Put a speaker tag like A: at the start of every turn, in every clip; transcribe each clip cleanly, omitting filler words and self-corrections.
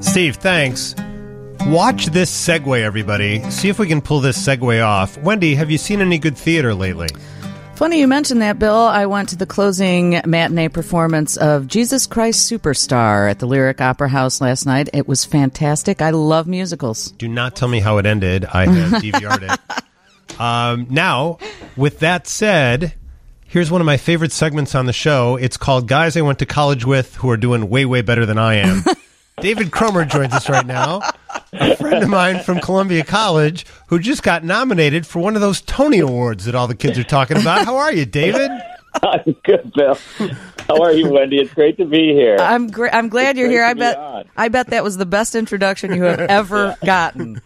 A: Steve, thanks. Watch this segue, everybody. See if we can pull this segue off. Wendy, have you seen any good theater lately?
B: Funny you mentioned that, Bill. I went to the closing matinee performance of Jesus Christ Superstar at the Lyric Opera House last night. It was fantastic. I love musicals.
A: Do not tell me how it ended. I have DVR'd it. Now, with that said, here's one of my favorite segments on the show. It's called Guys I Went to College With Who Are Doing Way, Way Better Than I Am. David Cromer joins us right now, a friend of mine from Columbia College who just got nominated for one of those Tony Awards that all the kids are talking about. How are you, David?
C: I'm good, Bill. How are you, Wendy? It's great to be here.
B: I'm glad you're here. I bet that was the best introduction you have ever gotten.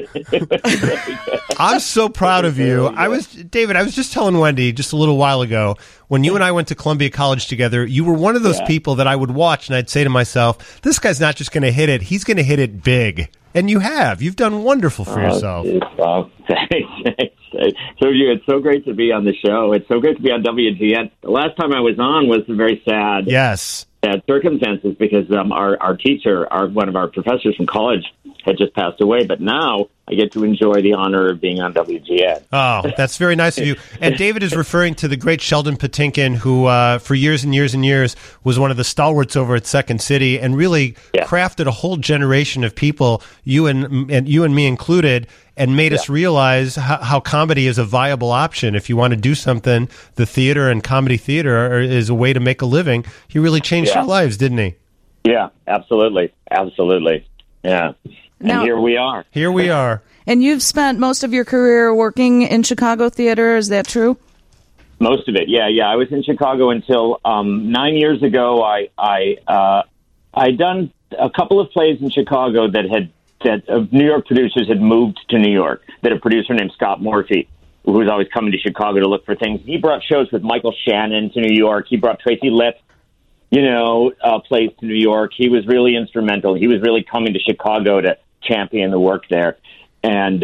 A: I'm so proud of you. David, I was just telling Wendy just a little while ago, when you and I went to Columbia College together, you were one of those people that I would watch and I'd say to myself, this guy's not just going to hit it, he's going to hit it big. And you have. You've done wonderful for yourself.
C: Well, thanks. So it's so great to be on the show. It's so great to be on WGN. The last time I was on was very sad.
A: Yes.
C: Sad circumstances because our teacher, one of our professors from college, had just passed away. But now I get to enjoy the honor of being on WGN.
A: Oh, that's very nice of you. And David is referring to the great Sheldon Patinkin, who for years and years and years was one of the stalwarts over at Second City and really crafted a whole generation of people, you and me included, and made us realize how comedy is a viable option. If you want to do something, the theater and comedy theater is a way to make a living. He really changed our lives, didn't he?
C: Yeah, absolutely. Absolutely. Yeah. And here we are.
A: Here we are.
B: And you've spent most of your career working in Chicago theater. Is that true?
C: Most of it, yeah. I was in Chicago until 9 years ago. I'd done a couple of plays in Chicago that New York producers had moved to New York. That a producer named Scott Morphy, who was always coming to Chicago to look for things. He brought shows with Michael Shannon to New York. He brought Tracy Letts, plays to New York. He was really instrumental. He was really coming to Chicago to champion the work there. And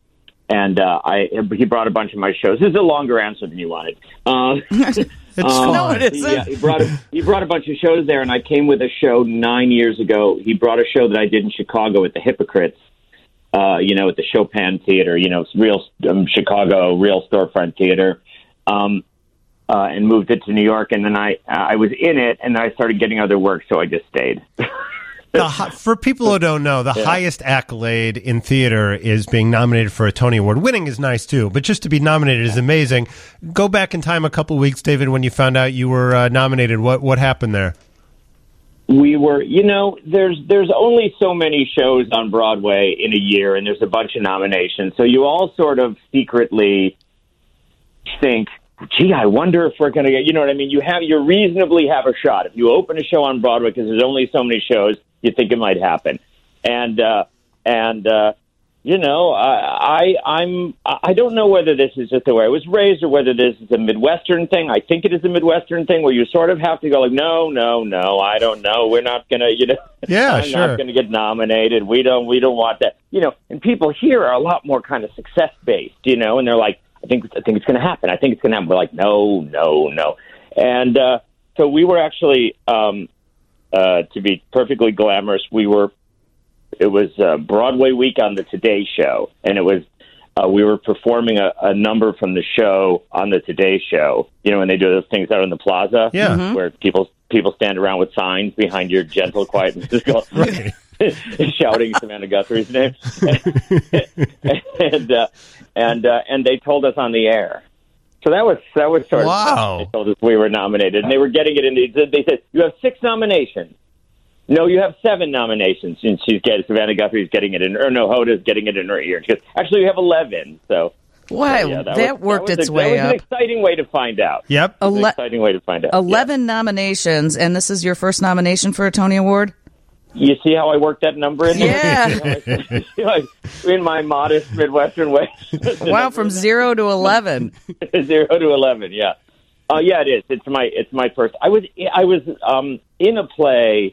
C: he brought a bunch of my shows. This is a longer answer than you wanted.
B: No, it isn't.
C: Yeah, he brought a bunch of shows there, and I came with a show 9 years ago. He brought a show that I did in Chicago at the Hypocrites, at the Chopin Theater, real Chicago, real storefront theater, and moved it to New York. And then I was in it, and I started getting other work, so I just stayed.
A: For people who don't know, the highest accolade in theater is being nominated for a Tony Award. Winning is nice, too, but just to be nominated is amazing. Go back in time a couple of weeks, David, when you found out you were nominated. What happened there?
C: We were, there's only so many shows on Broadway in a year, and there's a bunch of nominations. So you all sort of secretly think, gee, I wonder if we're going to get, you know what I mean? You reasonably have a shot. If you open a show on Broadway, because there's only so many shows, you think it might happen. I don't know whether this is just the way I was raised or whether this is a Midwestern thing. I think it is a Midwestern thing where you sort of have to go like, no, I don't know. We're not going to, I'm not going to get nominated. We don't want that, and people here are a lot more kind of success based, and they're like, I think it's going to happen. I think it's going to happen. We're like, no. And so we were actually, to be perfectly glamorous, it was Broadway week on the Today Show, and it was we were performing a number from the show on the Today Show. When they do those things out in the plaza, where people stand around with signs behind your gentle, quiet Mrs. Gold, shouting Savannah Guthrie's name, and they told us on the air. So that was sort of
A: wow.
C: They told us we were nominated, and they were getting it in. They said, "You have 6 nominations." No, you have 7 nominations, and Savannah Guthrie's getting it in, or no, Hoda's getting it in her ear. She goes, actually, you have 11. So,
B: wow, that worked its way up.
C: That was an exciting way to find out.
A: Yep,
C: exciting way to find out.
B: 11 nominations, and this is your first nomination for a Tony Award.
C: You see how I worked that number in
B: there?
C: Yeah, in my modest Midwestern way.
B: Wow, from 0 to 11.
C: 0 to 11, yeah. Yeah, it is. It's my first. I was in a play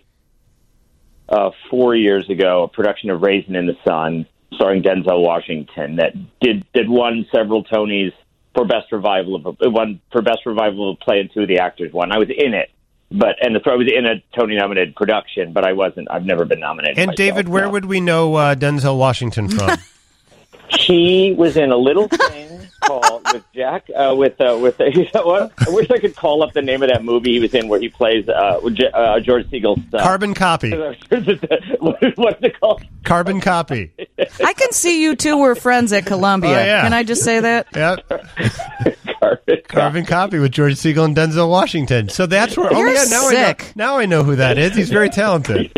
C: 4 years ago, a production of Raisin in the Sun, starring Denzel Washington, that did won several Tonys for best revival of a play, and 2 of the actors won. I was in it, I was in a Tony-nominated production, but I've never been nominated.
A: And
C: myself,
A: David, where would we know Denzel Washington from?
C: He was in a little thing called with Jack I wish I could call up the name of that movie he was in where he plays George Siegel's son.
A: Carbon Copy.
C: What's it called?
A: Carbon Copy.
B: I can see you two were friends at Columbia.
A: Oh, yeah.
B: Can I just say that?
A: Yep. Carbon Copy with George Siegel and Denzel Washington. So that's where.
B: You're
A: now
B: sick.
A: I know who that is. He's very talented.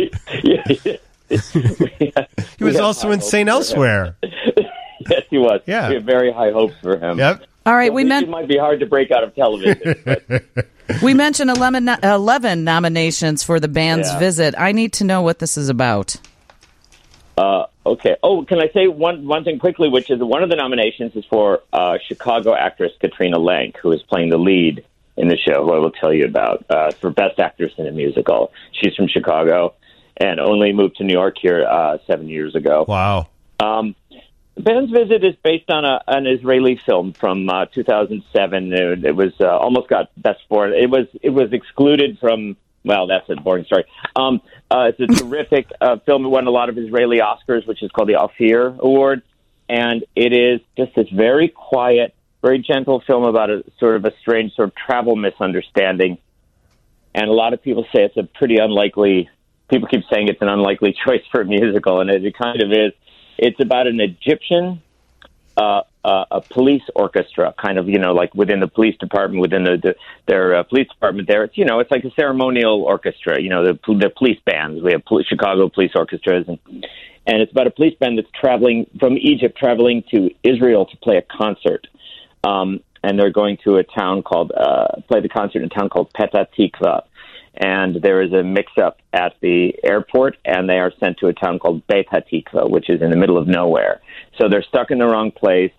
A: He was also in St. Elsewhere.
C: Yes, he was.
A: Yeah.
C: We have very high hopes for him.
A: Yep.
B: All right,
C: it might be hard to break out of television. But.
B: We mentioned 11 nominations for the band's visit. I need to know what this is about.
C: Okay. Oh, can I say one thing quickly, which is one of the nominations is for Chicago actress Katrina Lenk, who is playing the lead in the show, who I will tell you about, for Best Actress in a Musical. She's from Chicago and only moved to New York here 7 years ago.
A: Wow.
C: The band's visit is based on an Israeli film from 2007. It was almost got Best Foreign. It was excluded from. Well, that's a boring story. It's a terrific film. It won a lot of Israeli Oscars, which is called the Ophir Award, and it is just this very quiet, very gentle film about a sort of a strange sort of travel misunderstanding. And a lot of people say it's a pretty unlikely. People keep saying it's an unlikely choice for a musical, and it kind of is. It's about an Egyptian a police orchestra, kind of, like within the police department, within their police department there. It's like a ceremonial orchestra, the police bands. We have Chicago police orchestras, and it's about a police band that's traveling from Egypt, traveling to Israel to play a concert. And they're going to a town called, play the concert in a town called Petah Tikva. And there is a mix-up at the airport, and they are sent to a town called Beit HaTikva, which is in the middle of nowhere. So they're stuck in the wrong place.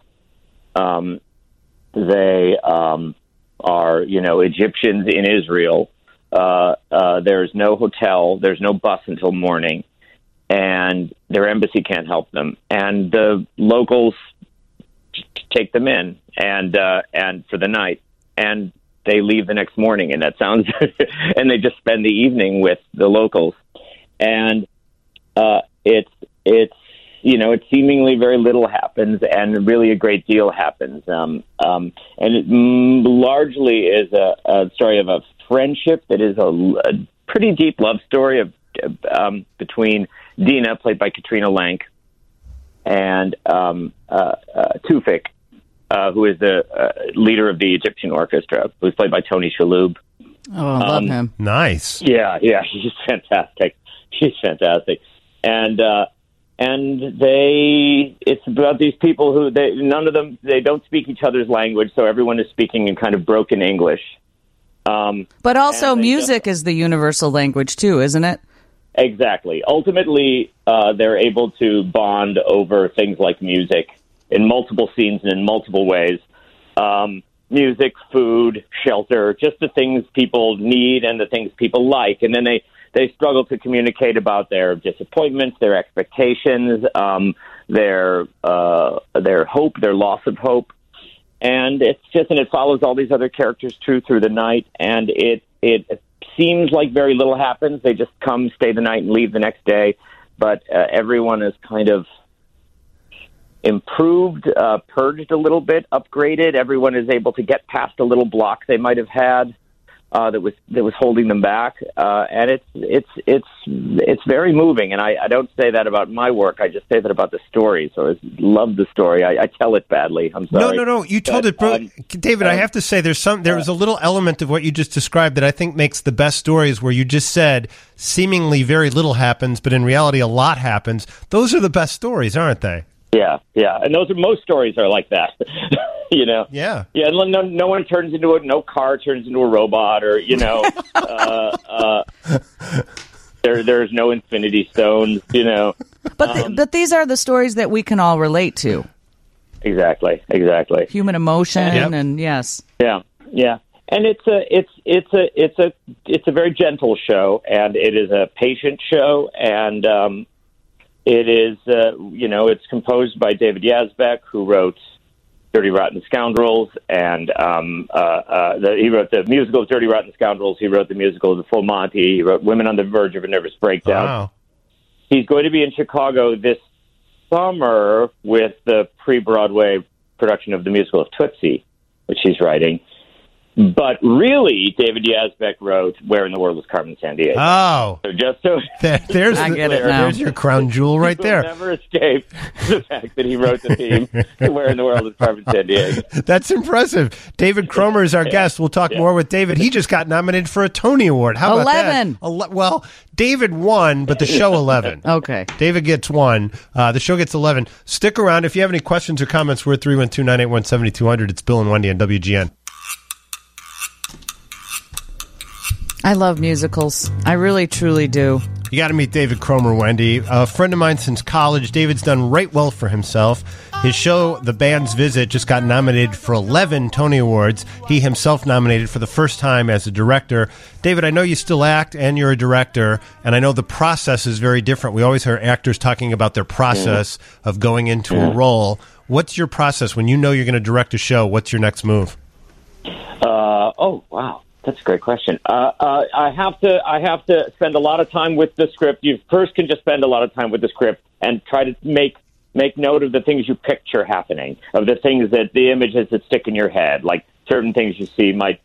C: They are, Egyptians in Israel. There's no hotel. There's no bus until morning. And their embassy can't help them. And the locals take them in and for the night. And they leave the next morning, and that sounds, and they just spend the evening with the locals, and it's it's seemingly very little happens, and really a great deal happens, and it largely is a story of a friendship that is a pretty deep love story of between Dina, played by Katrina Lenk, and Tufik, who is the leader of the Egyptian orchestra, who's played by Tony Shalhoub.
B: Oh, I love him.
A: Nice.
C: Yeah, he's fantastic. And it's about these people who none of them don't speak each other's language, so everyone is speaking in kind of broken English.
B: But also music is the universal language too, isn't it?
C: Exactly. Ultimately, they're able to bond over things like music in multiple scenes and in multiple ways. Music, food, shelter, just the things people need and the things people like. And then they struggle to communicate about their disappointments, their expectations, their hope, their loss of hope. And it follows all these other characters through the night. And it seems like very little happens. They just come, stay the night, and leave the next day. But everyone is kind of improved, purged a little bit, upgraded. Everyone is able to get past a little block they might have had that was holding them back, and it's very moving. And I don't say that about my work. I just say that about the story. So I love the story. I tell it badly. I'm sorry.
A: No. You told it, David. I have to say, there was a little element of what you just described that I think makes the best stories, where you just said seemingly very little happens, but in reality a lot happens. Those are the best stories, aren't they?
C: Yeah, and most stories are like that,
A: Yeah.
C: No one turns into no car turns into a robot, or there's no Infinity Stones,
B: But these are the stories that we can all relate to.
C: Exactly.
B: Human emotion, and yes.
C: Yeah. And it's a very gentle show, and it is a patient show, and it is, it's composed by David Yazbek, who wrote Dirty Rotten Scoundrels, and he wrote the musical of Dirty Rotten Scoundrels. He wrote the musical of The Full Monty. He wrote Women on the Verge of a Nervous Breakdown.
A: Wow.
C: He's going to be in Chicago this summer with the pre-Broadway production of the musical of Tootsie, which he's writing. But really, David Yazbek wrote Where in the World is Carmen Sandiego?
A: Oh.
C: So just so
A: there's your crown jewel right there.
C: Never escape the fact that he wrote the theme to Where in the World is Carmen Sandiego.
A: That's impressive. David Cromer is our guest. We'll talk more with David. He just got nominated for a Tony Award. How about
B: 11.
A: that? Well, David won, but the show 11.
B: Okay.
A: David gets 1. The show gets 11. Stick around. If you have any questions or comments, we're at 312-981-7200. It's Bill and Wendy on WGN.
B: I love musicals. I really, truly do.
A: You got to meet David Cromer, Wendy. A friend of mine since college. David's done right well for himself. His show, The Band's Visit, just got nominated for 11 Tony Awards. He himself nominated for the first time as a director. David, I know you still act and you're a director, and I know the process is very different. We always hear actors talking about their process of going into a role. What's your process when you know you're going to direct a show? What's your next move?
C: Oh, wow. That's a great question. I have to spend a lot of time with the script. You first can just spend a lot of time with the script and try to make note of the things you picture happening, of the things that the images that stick in your head, like certain things you see might,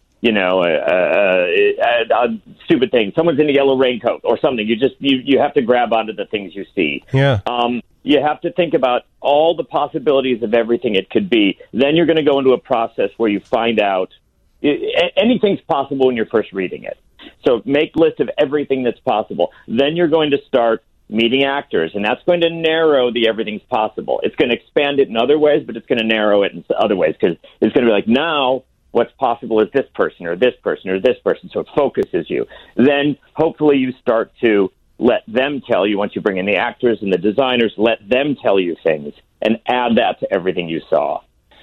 C: stupid things. Someone's in a yellow raincoat or something. You have to grab onto the things you see.
A: Yeah.
C: You have to think about all the possibilities of everything it could be. Then you're going to go into a process where you find out anything's possible when you're first reading it. So make lists of everything that's possible. Then you're going to start meeting actors, and that's going to narrow the everything's possible. It's going to expand it in other ways, but it's going to narrow it in other ways, because it's going to be like, now what's possible is this person or this person or this person, so it focuses you. Then hopefully you start to let them tell you, once you bring in the actors and the designers, let them tell you things and add that to everything you saw.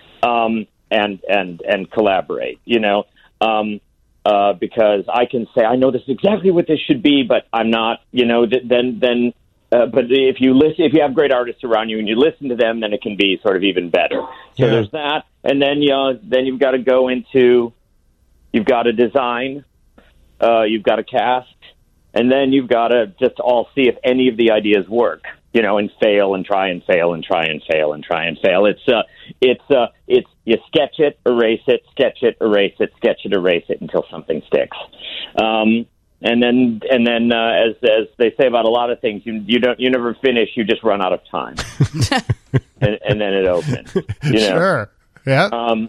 C: And collaborate, because I can say, I know this is exactly what this should be, but I'm not, but if you have great artists around you and you listen to them, then it can be sort of even better. So there's that. And then, then you've got to go into, you've got to design, you've got to cast, and then you've got to just all see if any of the ideas work. And fail and try and fail and try and fail and try and fail. It's you sketch it, erase it, sketch it, erase it, sketch it, erase it until something sticks. And then as they say about a lot of things, you never finish. You just run out of time, and then it opens.
A: Sure. Yeah.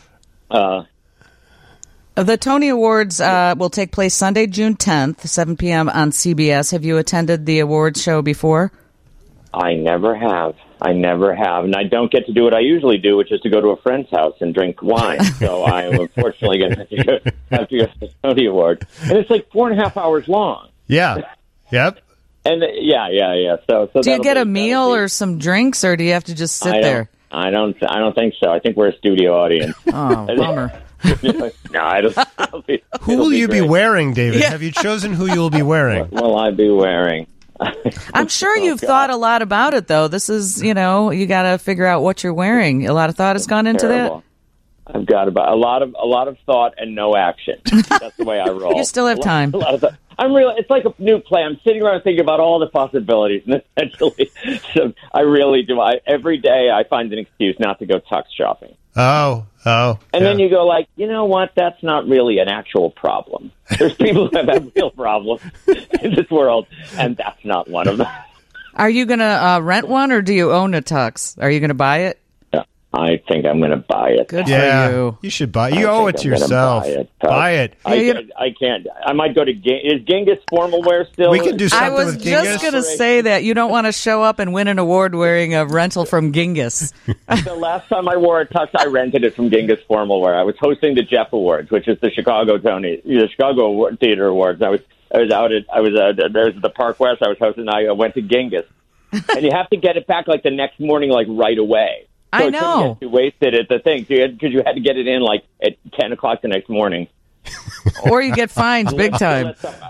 B: The Tony Awards will take place Sunday, June 10th, 7 p.m. on CBS. Have you attended the awards show before?
C: I never have. And I don't get to do what I usually do, which is to go to a friend's house and drink wine. So I am unfortunately going to have to go to the Tony Awards. And it's like 4.5 hours long.
A: Yeah. Yep.
C: And yeah. So
B: do you get a meal or some drinks, or do you have to just sit there?
C: I don't think so. I think we're a studio audience.
B: Oh, bummer.
C: No, I don't.
A: Who will you be wearing, David? Yeah. Have you chosen who you will be wearing?
C: What will I be wearing?
B: I'm sure you've thought a lot about it, though. This is, you got to figure out what you're wearing. A lot of thought has gone into that.
C: I've got about a lot of thought and no action. That's the way I roll.
B: You still have time.
C: It's like a new play. I'm sitting around thinking about all the possibilities, and essentially, so I really do. Every day I find an excuse not to go tux shopping.
A: Oh.
C: And then you go like, you know what? That's not really an actual problem. There's people who have real problems in this world, and that's not one of them.
B: Are you going to rent one, or do you own a tux? Are you going to buy it?
C: I think I'm going to buy it.
B: Good for you.
A: You should buy it. You owe it to yourself. Buy it.
C: I can't. I might go to Is Genghis formal wear still?
A: We can do something with Genghis.
B: I was just going to say that. You don't want to show up and win an award wearing a rental from Genghis.
C: The last time I wore a tux, I rented it from Genghis Formal Wear. I was hosting the Jeff Awards, which is the Chicago Theater Awards. I was out at the Park West. I was hosting. I went to Genghis, and you have to get it back like the next morning, like right away. So
B: I know.
C: You wasted at the thing because you had to get it in like at 10 o'clock the next morning.
B: Or you get fined big time.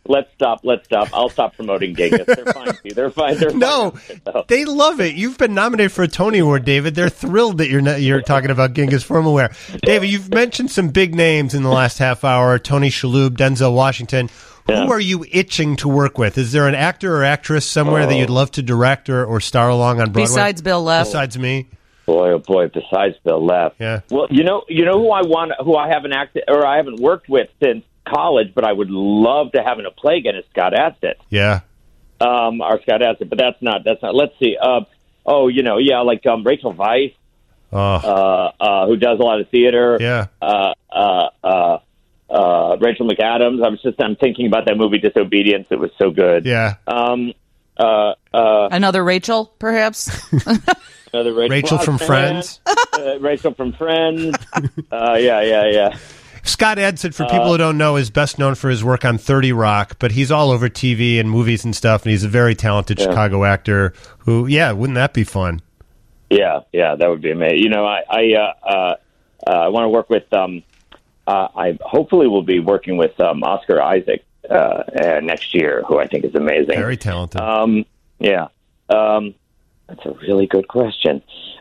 C: Let's stop. I'll stop promoting Genghis. They're fine. They're fine.
A: No, they love it. You've been nominated for a Tony Award, David. They're thrilled that you're talking about Genghis formal wear. David, you've mentioned some big names in the last half hour: Tony Shalhoub, Denzel Washington. Yeah. Who are you itching to work with? Is there an actor or actress somewhere that you'd love to direct or star along on Broadway?
B: Besides Bill Leff.
A: Besides me.
C: Boy, oh boy! Besides Bill Leff.
A: Yeah.
C: Well, you know who I haven't acted or I haven't worked with since college, but I would love to have in a play again is Scott Adsit.
A: Yeah.
C: Or Scott Adsit, but that's not. Let's see. Like Rachel Weisz, who does a lot of theater.
A: Yeah.
C: Rachel McAdams. I'm thinking about that movie Disobedience. It was so good.
A: Yeah.
B: Another Rachel, perhaps.
C: Another
A: Rachel from Friends.
C: Rachel from Friends. Yeah.
A: Scott Adsit, for people who don't know, is best known for his work on 30 Rock, but he's all over TV and movies and stuff, and he's a very talented Chicago actor who, wouldn't that be fun?
C: Yeah, that would be amazing. You know, I want to work with, I hopefully will be working with Oscar Isaac next year, who I think is amazing.
A: Very talented.
C: That's a really good question.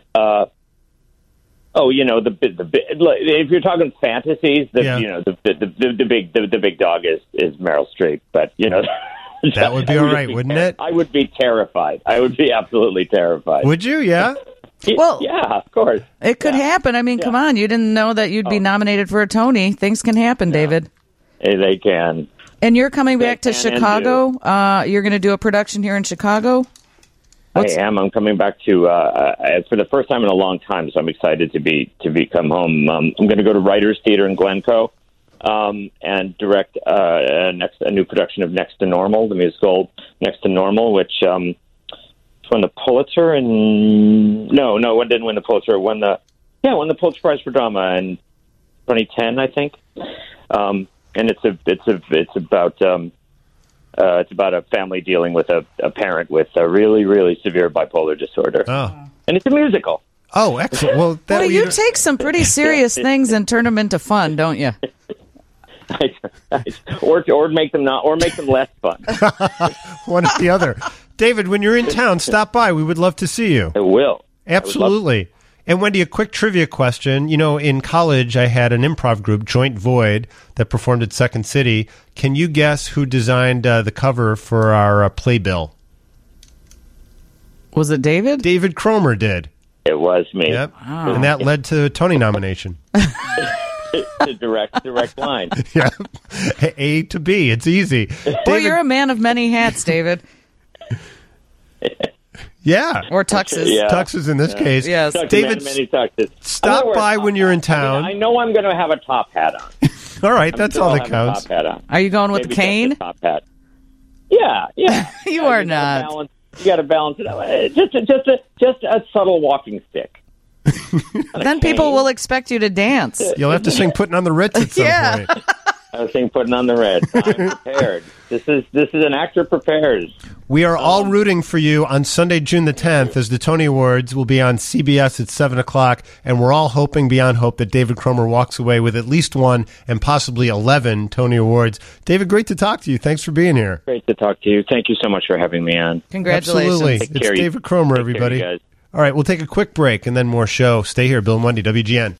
C: If you're talking fantasies, the big dog is Meryl Streep. But
A: that would be all right, wouldn't it?
C: I would be terrified. I would be absolutely terrified.
A: Would you? Yeah.
B: Well,
C: yeah, of course.
B: It could happen. I mean, come on. You didn't know that you'd be nominated for a Tony. Things can happen, David.
C: They can.
B: And you're coming back to Chicago? You're going to do a production here in Chicago?
C: I am. I'm coming back to for the first time in a long time, so I'm excited to come home. I'm going to go to Writers Theater in Glencoe and direct a new production of Next to Normal, the musical Next to Normal, which won the Pulitzer and it didn't win the Pulitzer. It won the Pulitzer Prize for Drama in 2010, I think. And it's about a family dealing with a parent with a really, really severe bipolar disorder. Oh. And it's a musical.
A: Oh, excellent. Well,
B: you take some pretty serious things and turn them into fun, don't you?
C: or make them less fun.
A: One or the other. David, when you're in town, stop by. We would love to see you.
C: I will.
A: Absolutely. And Wendy, a quick trivia question. In college, I had an improv group, Joint Void, that performed at Second City. Can you guess who designed the cover for our playbill?
B: Was it David?
A: David Cromer did.
C: It was me.
A: Yep. Wow. And that led to a Tony nomination.
C: The direct line.
A: Yeah. A to B. It's easy.
B: Well, you're a man of many hats, David.
A: Yeah.
B: Or tuxes.
C: Yeah.
A: Tuxes in this case.
B: Yes.
A: David,
C: many tuxes.
A: Stop by when you're in town.
C: I know I'm going to have a top hat on.
A: All right, that's all that counts.
C: Top hat on.
B: Are you going with the cane?
C: Top hat. Yeah.
B: You are not.
C: You got to balance it out. Just a subtle walking stick.
B: Then people will expect you to dance.
A: You'll have to sing "Putting on the Ritz" at some point.
C: I was saying "Putting on the Red." I'm prepared. This is an actor prepares.
A: We are all rooting for you on Sunday, June the 10th, as the Tony Awards will be on CBS at 7 o'clock, and we're all hoping beyond hope that David Cromer walks away with at least one and possibly 11 Tony Awards. David, great to talk to you. Thanks for being here.
C: Great to talk to you. Thank you so much for having me on.
B: Congratulations.
A: Absolutely. It's David Cromer, everybody. All right, we'll take a quick break and then more show. Stay here. Bill and Wendy, WGN.